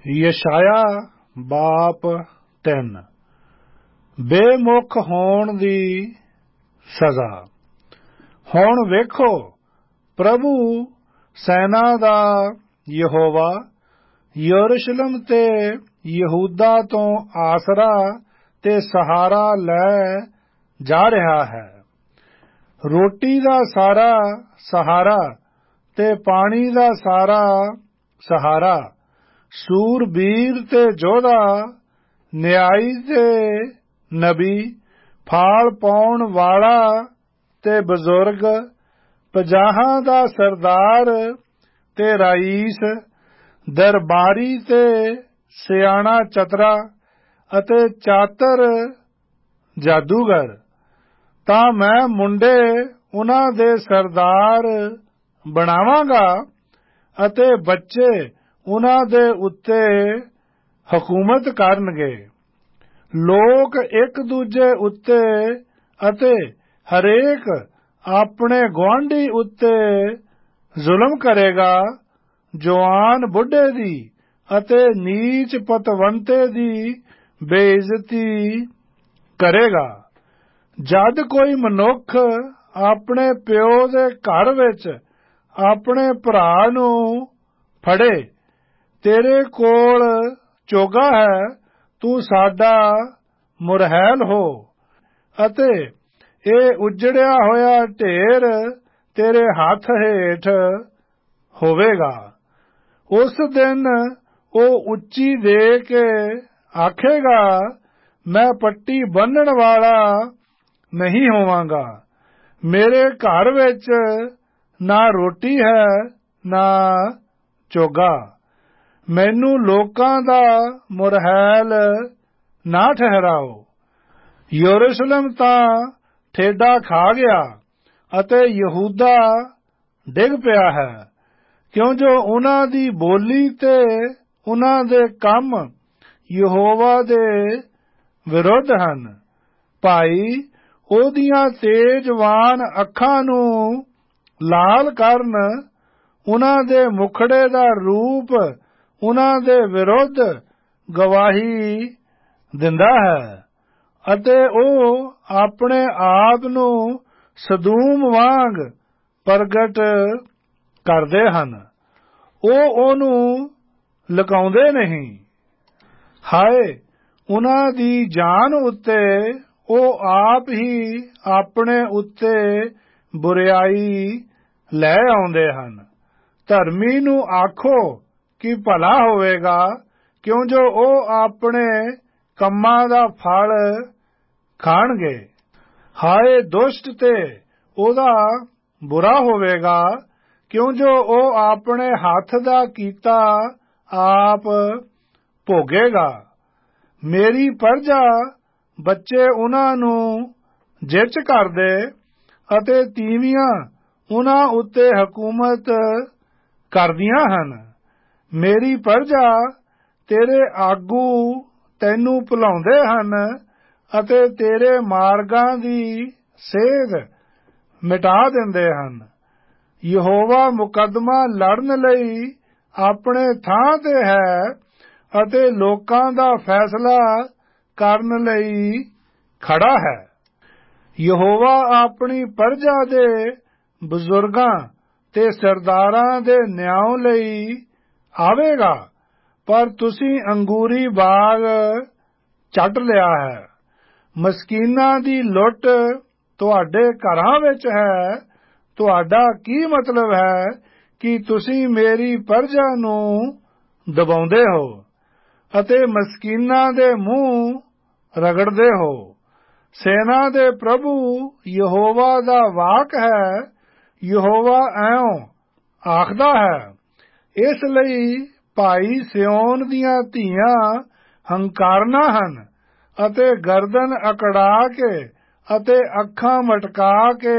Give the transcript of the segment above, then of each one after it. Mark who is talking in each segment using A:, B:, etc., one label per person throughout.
A: ਯਸ਼ਾਇਆ ਬਾਪ 3 ਬੇਮੁਖ ਹੋਣ ਦੀ ਸਜ਼ਾ। ਹੁਣ ਵੇਖੋ, ਪ੍ਰਭੂ ਸੈਨਾ ਦਾ ਯਹੋਵਾ ਯਰੂਸ਼ਲਮ ਤੇ ਯਹੂਦਾ ਤੋਂ ਆਸਰਾ ਤੇ ਸਹਾਰਾ ਲੈ ਜਾ ਰਿਹਾ ਹੈ। ਰੋਟੀ ਦਾ ਸਾਰਾ ਸਹਾਰਾ ਤੇ ਪਾਣੀ ਦਾ ਸਾਰਾ ਸਹਾਰਾ, ਸੂਰਬੀਰ ਤੇ ਯੋਧਾ, ਨਿਆਈ ਤੇ ਨਬੀ, ਫਾਲ ਪਾਉਣ ਵਾਲਾ ਤੇ ਬਜ਼ੁਰਗ, 50 ਦਾ ਸਰਦਾਰ ਤੇ ਰਾਈਸ, ਦਰਬਾਰੀ ਤੇ ਸਿਆਣਾ ਚਤਰਾ ਅਤੇ ਚਾਤਰ ਜਾਦੂਗਰ, ਤਾਂ ਮੈਂ ਮੁੰਡੇ ਉਨ੍ਹਾਂ ਦੇ ਸਰਦਾਰ ਬਣਾਵਾਂਗਾ ਅਤੇ ਬੱਚੇ ਉਨ੍ਹਾਂ ਦੇ ਉੱਤੇ ਹਕੂਮਤ ਕਰਨਗੇ। ਲੋਕ ਇੱਕ ਦੂਜੇ ਉੱਤੇ ਅਤੇ ਹਰੇਕ ਆਪਣੇ ਗੁਆਂਢੀ ਉੱਤੇ ਜ਼ੁਲਮ ਕਰੇਗਾ। ਜਵਾਨ ਬੁੱਢੇ ਦੀ ਅਤੇ ਨੀਚ ਪਤਵੰਤੇ ਦੀ ਬੇਇੱਜ਼ਤੀ ਕਰੇਗਾ। ਜਦ ਕੋਈ ਮਨੁੱਖ ਆਪਣੇ ਪਿਓ ਦੇ ਘਰ ਵਿੱਚ ਆਪਣੇ ਭਰਾ ਨੂੰ ਫੜੇ, ਤੇਰੇ ਕੋਲ ਚੋਗਾ ਹੈ, ਤੂੰ ਸਾਡਾ ਮੁਰਹਿਲ ਹੋ, ਅਤੇ ਇਹ ਉਜੜਿਆ ਹੋਇਆ ਢੇਰ ਤੇਰੇ ਹੱਥ ਹੇਠ ਹੋਵੇਗਾ। ਉਸ ਦਿਨ ਉਹ ਉੱਚੀ ਦੇ ਕੇ ਆਖੇਗਾ, ਮੈਂ ਪੱਟੀ ਬੰਨ੍ਹਣ ਵਾਲਾ ਨਹੀਂ ਹੋਵਾਂਗਾ। ਮੇਰੇ ਘਰ ਵਿੱਚ ਨਾ ਰੋਟੀ ਹੈ ਨਾ ਚੋਗਾ। ਮੈਨੂੰ ਲੋਕਾਂ ਦਾ ਮੁਰਹਿਲ ਨਾ ਠਹਿਰਾਓ। ਯਰੂਸ਼ਲਮ ਤਾਂ ਠੇਡਾ ਖਾ ਗਿਆ ਅਤੇ ਯਹੂਦਾ ਡਿੱਗ ਪਿਆ ਹੈ, ਕਿਉਂ ਜੋ ਉਨ੍ਹਾਂ ਦੀ ਬੋਲੀ ਤੇ ਉਨ੍ਹਾਂ ਦੇ ਕੰਮ ਯਹੋਵਾ ਦੇ ਵਿਰੁੱਧ ਹਨ। ਭਾਈ ਉਹਦੀਆਂ ਤੇਜਵਾਨ ਅੱਖਾਂ ਨੂੰ ਲਾਲ ਕਰਨ, ਉਨ੍ਹਾਂ ਦੇ ਮੁਖੜੇ ਦਾ ਰੂਪ ਉਨ੍ਹਾਂ ਦੇ ਵਿਰੁੱਧ ਗਵਾਹੀ ਦਿੰਦਾ ਹੈ, ਅਤੇ ਉਹ ਆਪਣੇ ਆਪ ਨੂੰ ਸਦੂਮ ਵਾਂਗ ਪ੍ਰਗਟ ਕਰਦੇ ਹਨ। ਉਹ ਉਹਨੂੰ ਲੁਕਾਉਂਦੇ ਨਹੀਂ। ਹਾਏ, ਉਨ੍ਹਾਂ ਦੀ ਜਾਨ ਉੱਤੇ ਉਹ ਆਪ ਹੀ ਆਪਣੇ ਉੱਤੇ ਬੁਰਿਆਈ ਲੈ ਆਉਂਦੇ ਹਨ। ਧਰਮੀ ਨੂੰ ਆਖੋ ਕਿ ਭਲਾ ਹੋਵੇਗਾ, ਕਿਉਂ ਜੋ ਉਹ ਆਪਣੇ ਕੰਮਾਂ ਦਾ ਫਲ ਖਾਣਗੇ। ਹਾਏ, ਦੁਸ਼ਟ ਤੇ ਉਹਦਾ ਬੁਰਾ ਹੋਵੇਗਾ, ਕਿਉਂ ਜੋ ਉਹ ਆਪਣੇ ਹੱਥ ਦਾ ਕੀਤਾ ਆਪ ਭੋਗੇਗਾ। ਮੇਰੀ ਪਰਜਾ ਬੱਚੇ ਉਨ੍ਹਾਂ ਨੂੰ ਜਿੱਚ ਕਰਦੇ ਅਤੇ ਤੀਵੀਆਂ ਉਨ੍ਹਾਂ ਉੱਤੇ ਹਕੂਮਤ ਕਰਦੀਆਂ ਹਨ। ਮੇਰੀ ਪਰਜਾ ਤੇਰੇ ਆਗੂ ਤੈਨੂੰ ਭੁਲਾਉਂਦੇ ਹਨ ਅਤੇ ਤੇਰੇ ਮਾਰਗਾਂ ਦੀ ਸੇਧ ਮਿਟਾ ਦਿੰਦੇ ਹਨ। ਯਹੋਵਾ ਮੁਕੱਦਮਾ ਲੜਨ ਲਈ ਆਪਣੇ ਥਾਂ ਤੇ ਹੈ ਅਤੇ ਲੋਕਾਂ ਦਾ ਫੈਸਲਾ ਕਰਨ ਲਈ ਖੜਾ ਹੈ। ਯਹੋਵਾ ਆਪਣੀ ਪਰਜਾ ਦੇ ਬਜ਼ੁਰਗਾਂ ਤੇ ਸਰਦਾਰਾਂ ਦੇ ਨਿਆਂ ਲਈ ਆਵੇਗਾ, ਪਰ ਤੁਸੀਂ ਅੰਗੂਰੀ ਬਾਗ ਚੱਟ ਲਿਆ ਹੈ। ਮਸਕੀਨਾਂ ਦੀ ਲੁੱਟ ਤੁਹਾਡੇ ਘਰਾਂ ਵਿੱਚ ਹੈ। ਤੁਹਾਡਾ ਕੀ ਮਤਲਬ ਹੈ ਕਿ ਤੁਸੀਂ ਮੇਰੀ ਪਰਜਾ ਨੂੰ ਦਬਾਉਂਦੇ ਹੋ ਅਤੇ ਮਸਕੀਨਾਂ ਦੇ ਮੂੰਹ ਰਗੜਦੇ ਹੋ। ਸੈਨਾ ਦੇ ਪ੍ਰਭੂ ਯਹੋਵਾ ਦਾ ਵਾਕ ਹੈ। ਯਹੋਵਾ ਐਉਂ ਆਖਦਾ ਹੈ, ਇਸ ਲਈ ਭਾਈ ਸਿਯੋਨ ਦੀਆਂ ਧੀਆਂ ਹੰਕਾਰਨਾ ਹਨ ਅਤੇ ਗਰਦਨ ਅਕੜਾ ਕੇ ਅਤੇ ਅੱਖਾਂ ਮਟਕਾ ਕੇ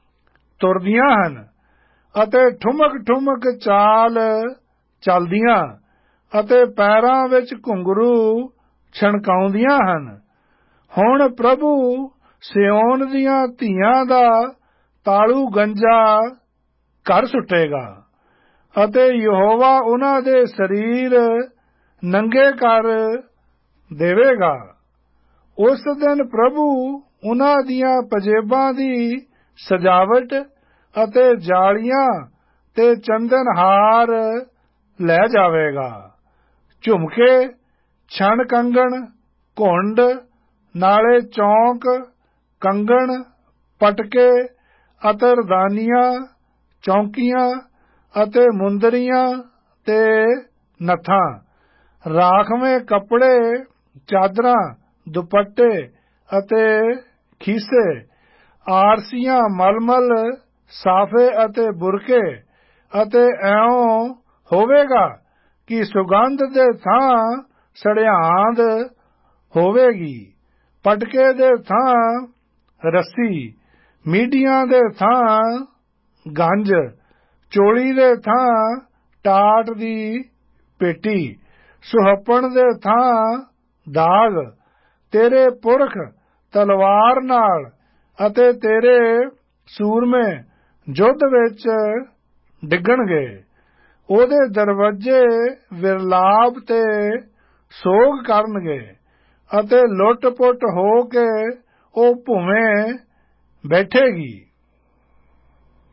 A: ਤੁਰਦੀਆਂ ਹਨ ਅਤੇ ਠੁਮਕ-ਠੁਮਕ ਚਾਲ ਚਲਦੀਆਂ ਅਤੇ ਪੈਰਾਂ ਵਿੱਚ ਘੁੰਗਰੂ ਛਣਕਾਉਂਦੀਆਂ ਹਨ। ਹੁਣ ਪ੍ਰਭੂ ਸਿਯੋਨ ਦੀਆਂ ਧੀਆਂ ਦਾ ਤਾਲੂ ਗੰਜਾ ਕਰ ਸੁੱਟੇਗਾ ਅਤੇ ਯਹੋਵਾ ਉਨ੍ਹਾਂ ਦੇ ਸਰੀਰ ਨੰਗੇ ਕਰ ਦੇਵੇਗਾ। ਉਸ ਦਿਨ ਪ੍ਰਭੂ ਉਨ੍ਹਾਂ ਦੀਆਂ ਪਜੇਬਾਂ ਦੀ ਸਜਾਵਟ ਅਤੇ ਜਾਲੀਆਂ ਤੇ ਚੰਦਨਹਾਰ ਲੈ ਜਾਵੇਗਾ। ਝੁਮਕੇ, ਛਣ ਕੰਗਣ, ਘੁੰਡ, ਨਾਲੇ ਚੌਂਕ, ਕੰਗਣ, ਪਟਕੇ, ਅਤਰਦਾਨੀਆਂ, ਚੌਂਕੀਆਂ ਅਤੇ ਮੁੰਦਰੀਆਂ ਤੇ ਨੱਥਾਂ, ਰਾਖਵੇਂ ਕੱਪੜੇ, ਚਾਦਰਾਂ, ਦੁਪੱਟੇ ਅਤੇ ਖੀਸੇ, ਆਰਸੀਆਂ, ਮਲਮਲ, ਸਾਫੇ ਅਤੇ ਬੁਰਕੇ। ਅਤੇ ਇਉਂ ਹੋਵੇਗਾ ਕਿ ਸੁਗੰਧ ਦੇ ਥਾਂ ਸੜਿਆਂਦ ਹੋਵੇਗੀ, ਪਟਕੇ ਦੇ ਥਾਂ ਰੱਸੀ, ਮੀਡੀਆਂ ਦੇ ਥਾਂ ਗੰਜ, ਚੋਲੀ ਦੇ ਥਾਂ ਟਾਟ ਦੀ ਪੇਟੀ, ਸੁਹੱਪਣ ਦੇ ਥਾਂ ਦਾਗ। ਤੇਰੇ ਪੁਰਖ ਤਲਵਾਰ ਨਾਲ ਅਤੇ ਤੇਰੇ ਸੂਰਮੇ ਯੁੱਧ ਵਿੱਚ ਡਿੱਗਣਗੇ। ਉਹਦੇ ਦਰਵਾਜ਼ੇ ਵਿਰਲਾਪ ਤੇ ਸੋਗ ਕਰਨਗੇ ਅਤੇ ਲੁੱਟ-ਪੁੱਟ ਹੋ ਕੇ ਉਹ ਭੂਵੇਂ ਬੈਠੇਗੀ।